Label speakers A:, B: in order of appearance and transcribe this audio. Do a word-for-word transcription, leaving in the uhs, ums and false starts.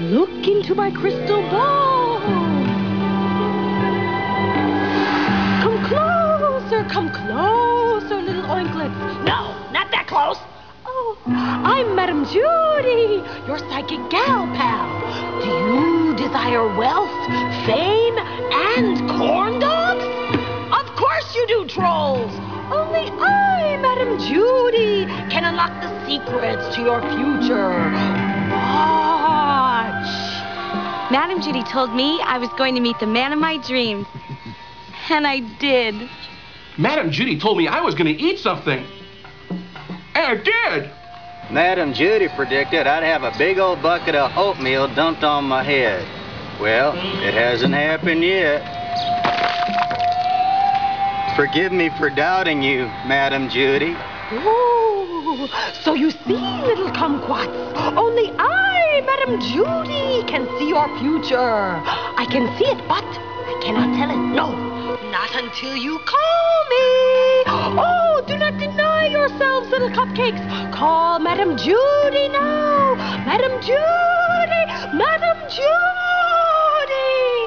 A: look into my crystal ball. Come closer, come closer, little oinklets.
B: No, not that close.
A: Oh, I'm Madame Judy, your psychic gal pal. Do you desire wealth, fame, and corn dogs?
B: Of course you do, trolls.
A: Only I, Madame Judy, can unlock the secrets to your future. Watch.
C: Madame Judy told me I was going to meet the man of my dreams. And I did.
D: Madame Judy told me I was going to eat something. And I did.
E: Madame Judy predicted I'd have a big old bucket of oatmeal dumped on my head. Well, it hasn't happened yet. Forgive me for doubting you, Madame Judy.
A: Oh, so you see, little kumquats, only I, Madame Judy, can see your future. I can see it, but I cannot tell it. No, not until you call me. Oh, do not deny yourselves, little cupcakes. Call Madame Judy now. Madame Judy, Madame Judy.